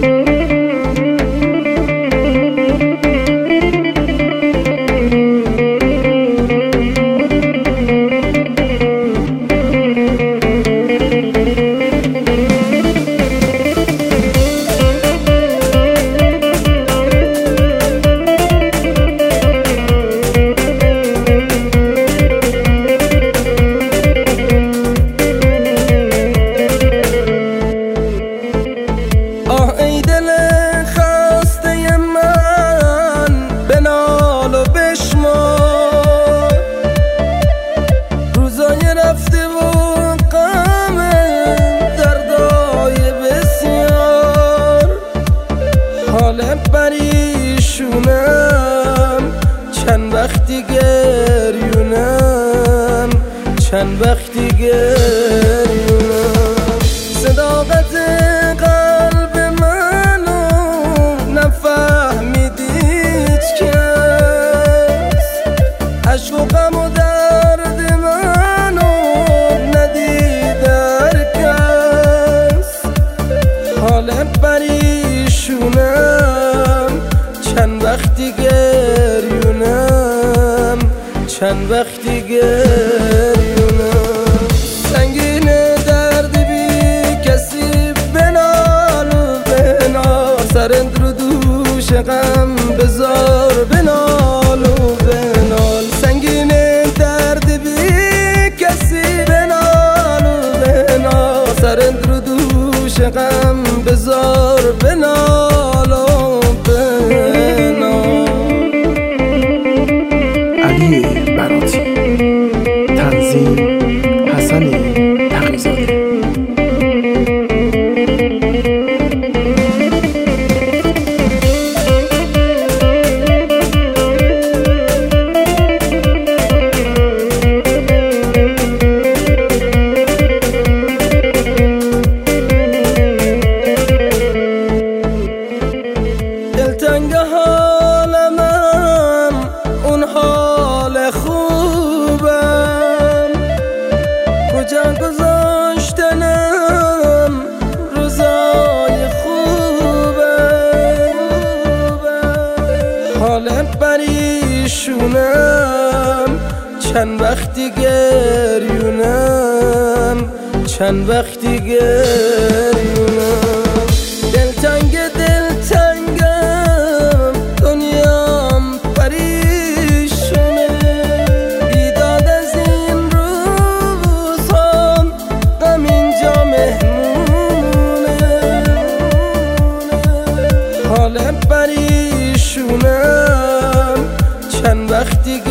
پریشونم، چند وقتی گریونم، چند وقتی گریونم. صداقت قلب منو نفهمیدید کس، عشق و غم و درد منو ندید هر کس. حال پریشونم، چند وقتی گریونم، چند وقتی گریونم. سنگین درد بی کسی بنال و بنال، سرند رو دوش غم بذار بنال و بنال. سنگین درد بی کسی بنال و بنال، سرند رو دوش غم بذار بنال و علی براتی، تنظیم حسن تقی‌زاده. دلتنگ حالمم، اون حال خوبم، کجا گذاشتنم روزای خوبم. حال پریشونم، چند وقتی گریونم، چند وقتی گریونم. دلتنگ دلتنگم، دنیام پریشونه، بیداد از این روزام، غم اینجا مهمونه. حال پریشونم، چند وقتی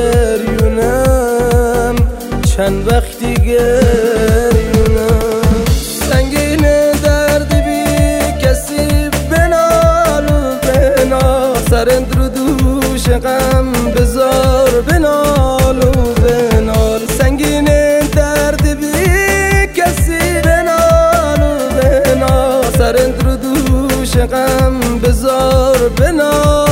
گریونم، چند وقتی گریونم. سنگین درد بی کسی بنال و بنال، سرند رو دوش غم بذار بنال و بنال. سنگین درد بی کسی بنال و بنال، سرند رو دوش غم بذار بنال.